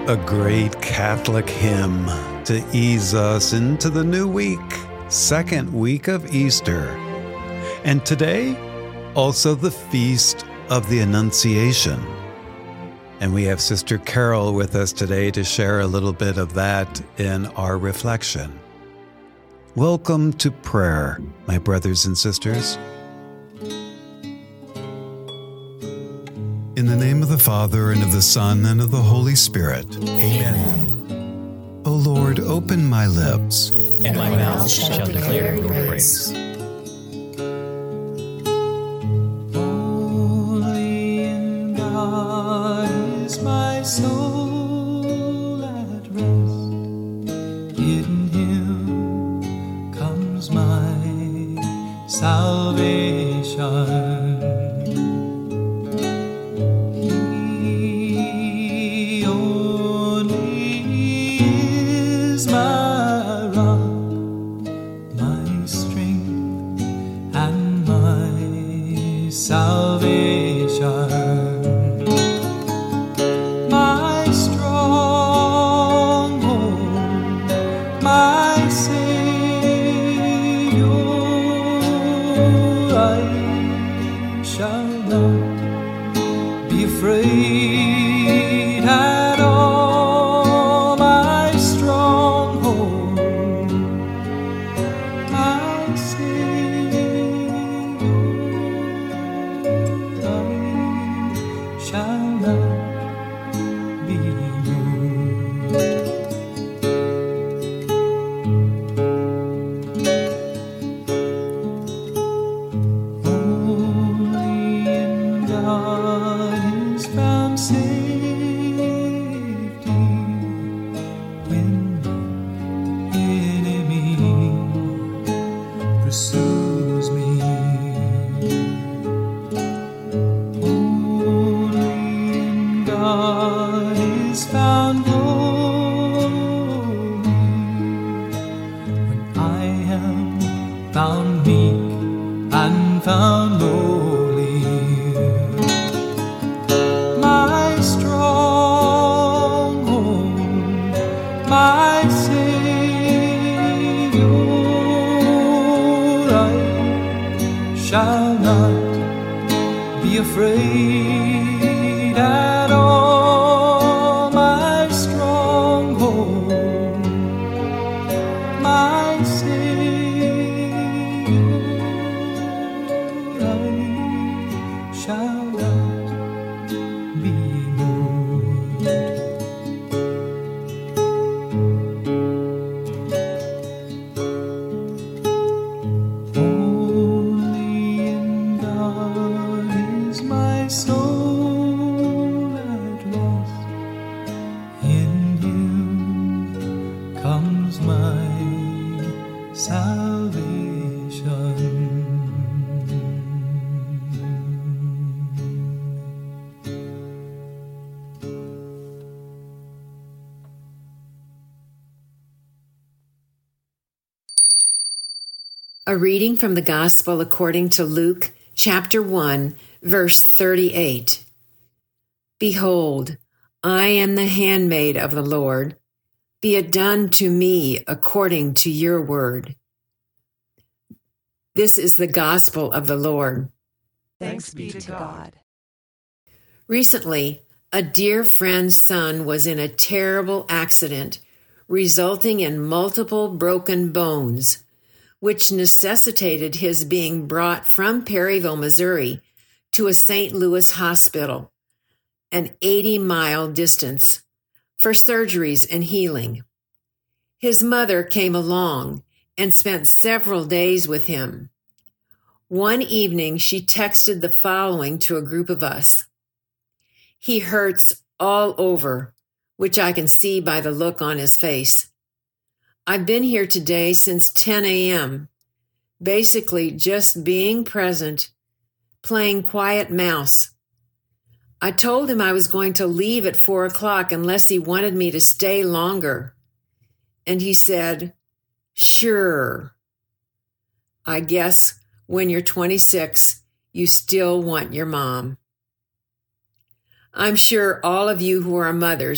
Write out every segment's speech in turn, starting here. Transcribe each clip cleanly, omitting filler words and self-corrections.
a great Catholic hymn to ease us into the new week, second week of Easter. And today, also the Feast of the Annunciation. And we have Sister Carol with us today to share a little bit of that in our reflection. Welcome to prayer, my brothers and sisters. In the name of the Father, and of the Son, and of the Holy Spirit. Amen. O Lord, open my lips, and my mouth shall declare your praise. Holy in God is my soul at rest. In Him comes my salvation. Salvation, my stronghold, my Savior, I shall not be afraid at all. My stronghold, my Savior, shall not be moved. Only in God is found safety when the enemy pursues me. God is found holy when I am found meek and found lowly. My stronghold, my Savior, I shall not be afraid at all. My stronghold, my Savior, I shall not be moved. Only in God is my soul at rest. In Him comes my salvation. A reading from the Gospel according to Luke, chapter 1, verse 38. Behold, I am the handmaid of the Lord. Be it done to me according to your word. This is the gospel of the Lord. Thanks be to God. Recently, a dear friend's son was in a terrible accident, resulting in multiple broken bones, which necessitated his being brought from Perryville, Missouri, to a St. Louis hospital, an 80-mile distance, for surgeries and healing. His mother came along and spent several days with him. One evening, she texted the following to a group of us. He hurts all over, which I can see by the look on his face. I've been here today since 10 a.m., basically just being present, playing quiet mouse. I told him I was going to leave at 4 o'clock unless he wanted me to stay longer. And he said, sure. I guess when you're 26, you still want your mom. I'm sure all of you who are mothers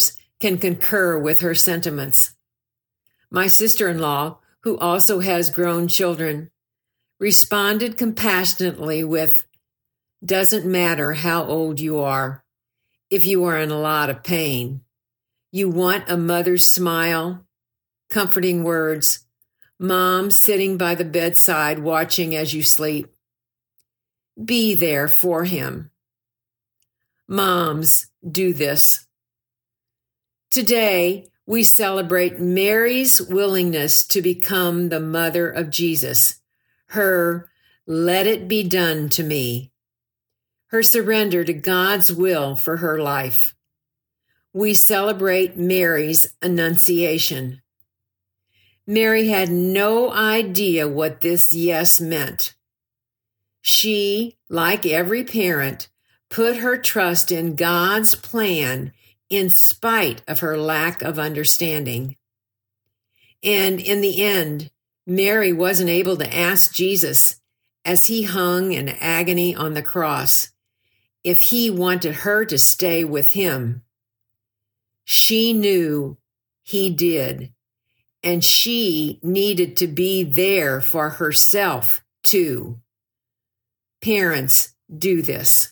can concur with her sentiments. My sister-in-law, who also has grown children, responded compassionately with, "Doesn't matter how old you are, if you are in a lot of pain. You want a mother's smile, comforting words, mom sitting by the bedside watching as you sleep. Be there for him. Moms, do this." Today, we celebrate Mary's willingness to become the mother of Jesus, her "let it be done to me," her surrender to God's will for her life. We celebrate Mary's Annunciation. Mary had no idea what this yes meant. She, like every parent, put her trust in God's plan in spite of her lack of understanding. And in the end, Mary wasn't able to ask Jesus, as he hung in agony on the cross, if he wanted her to stay with him. She knew he did, and she needed to be there for herself, too. Parents, do this.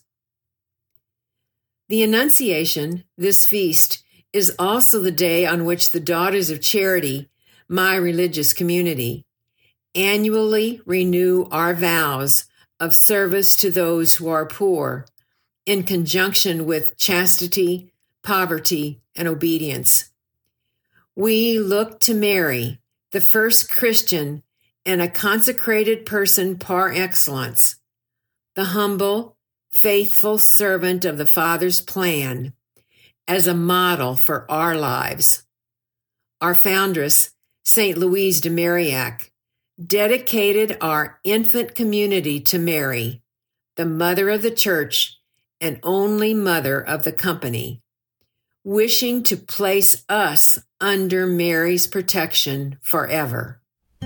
The Annunciation, this feast, is also the day on which the Daughters of Charity, my religious community, annually renew our vows of service to those who are poor, in conjunction with chastity, poverty, and obedience. We look to Mary, the first Christian and a consecrated person par excellence, the humble, faithful servant of the Father's plan, as a model for our lives. Our foundress, St. Louise de Marillac, dedicated our infant community to Mary, the mother of the Church and only mother of the company, wishing to place us under Mary's protection forever.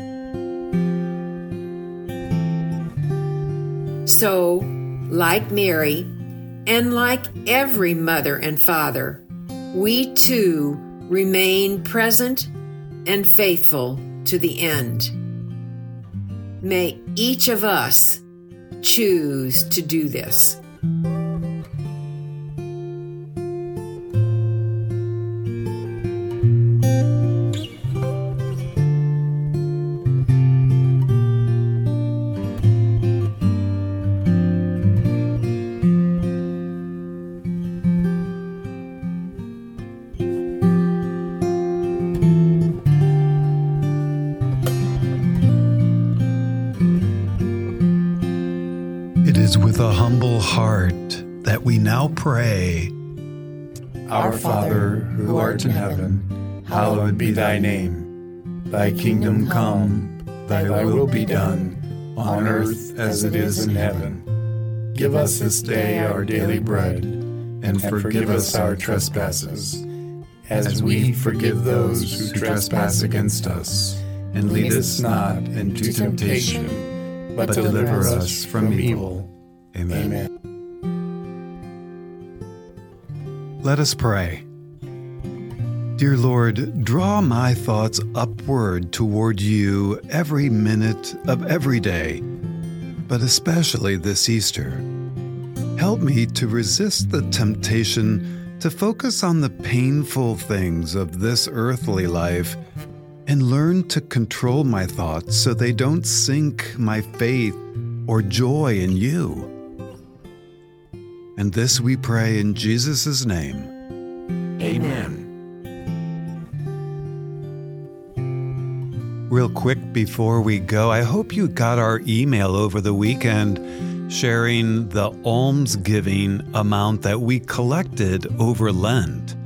So, like Mary, and like every mother and father, we too remain present and faithful to the end. May each of us choose to do this. It is with a humble heart that we now pray. Our Father, who art in heaven, hallowed be thy name. Thy kingdom come, thy will be done, on earth as it is in heaven. Give us this day our daily bread, and forgive us our trespasses, as we forgive those who trespass against us. And lead us not into temptation, but deliver us from evil. Amen. Let us pray. Dear Lord, draw my thoughts upward toward you every minute of every day, but especially this Easter. Help me to resist the temptation to focus on the painful things of this earthly life and learn to control my thoughts so they don't sink my faith or joy in you. And this we pray in Jesus' name. Amen. Real quick before we go, I hope you got our email over the weekend sharing the almsgiving amount that we collected over Lent.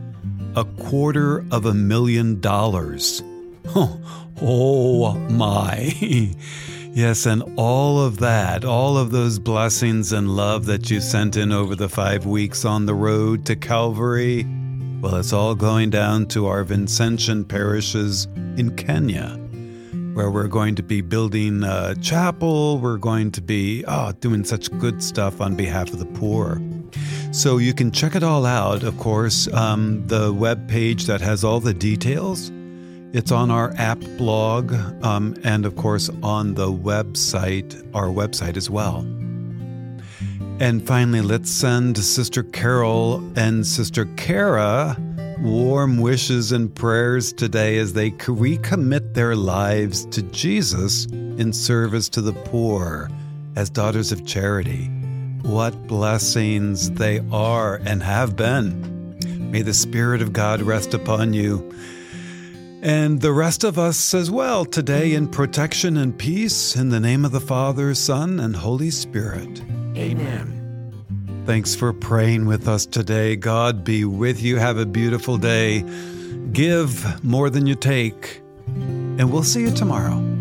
$250,000. Oh my. Yes, and all of that, all of those blessings and love that you sent in over the 5 weeks on the road to Calvary, well, it's all going down to our Vincentian parishes in Kenya, where we're going to be building a chapel. We're going to be doing such good stuff on behalf of the poor. So you can check it all out, of course. The web page that has all the details, it's on our app blog, and of course on the website, our website as well. And finally, let's send Sister Carol and Sister Kara warm wishes and prayers today as they recommit their lives to Jesus in service to the poor as daughters of charity. What blessings they are and have been. May the Spirit of God rest upon you and the rest of us as well today in protection and peace in the name of the Father, Son, and Holy Spirit. Amen. Thanks for praying with us today. God be with you. Have a beautiful day. Give more than you take, and we'll see you tomorrow.